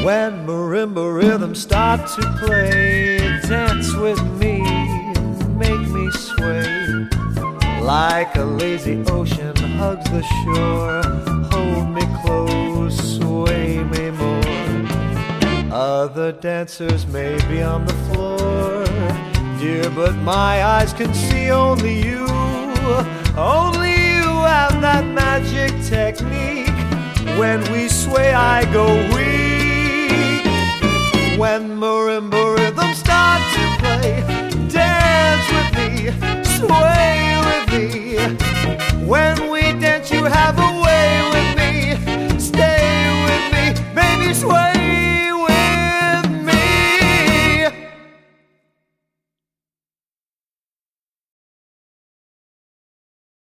When marimba rhythms start to play, dance with me, make me sway. Like a lazy ocean hugs the shore, hold me close, sway me more. Other dancers may be on the floor, dear, but my eyes can see only you. Only you have that magic technique. When we sway, I go weak. When